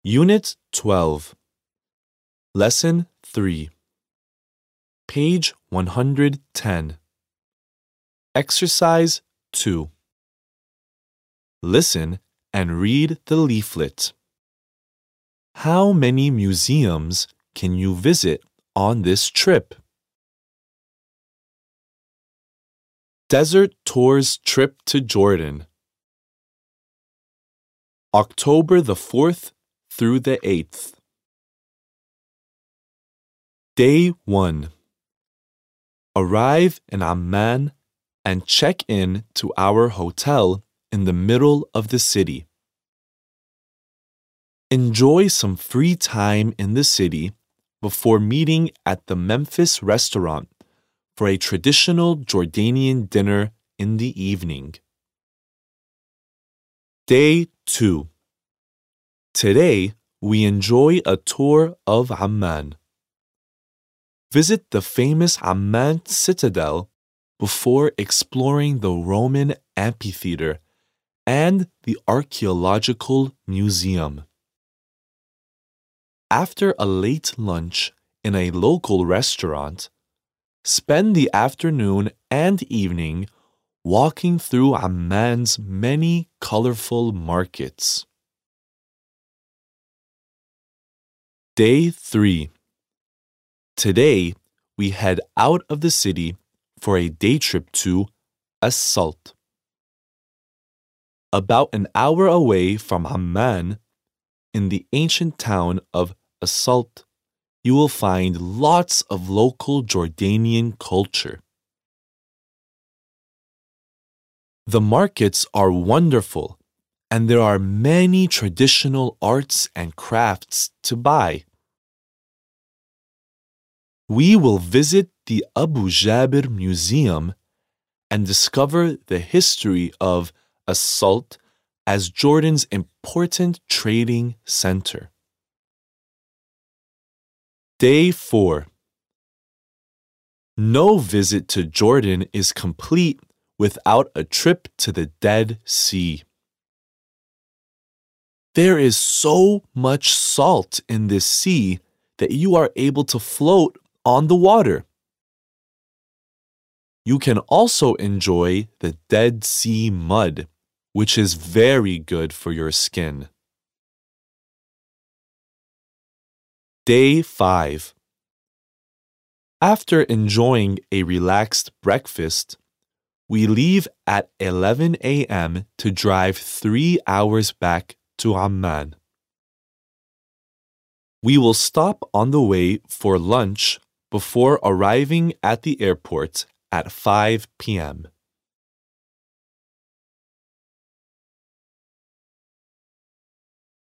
Unit 12, Lesson 3, Page 110. Exercise 2. Listen and read the leaflet. How many museums can you visit on this trip? Desert Tours Trip to Jordan. October the 4th through the 8th. Day 1. Arrive in Amman and check in to our hotel in the middle of the city. Enjoy some free time in the city before meeting at the Memphis restaurant for a traditional Jordanian dinner in the evening. Day 2. Today, we enjoy a tour of Amman. Visit the famous Amman Citadel before exploring the Roman amphitheater and the archaeological museum. After a late lunch in a local restaurant, spend the afternoon and evening walking through Amman's many colorful markets. Day 3. Today, we head out of the city for a day trip to As-Salt. About an hour away from Amman, in the ancient town of As-Salt, you will find lots of local Jordanian culture. The markets are wonderful, and there are many traditional arts and crafts to buy. We will visit the Abu Jabir Museum and discover the history of As-Salt as Jordan's important trading center. Day 4. No visit to Jordan is complete without a trip to the Dead Sea. There is so much salt in this sea that you are able to float on the water. You can also enjoy the Dead Sea mud, which is very good for your skin. Day 5. After enjoying a relaxed breakfast, we leave at 11 a.m. to drive 3 hours back to Amman. We will stop on the way for lunch before arriving at the airport at 5 p.m.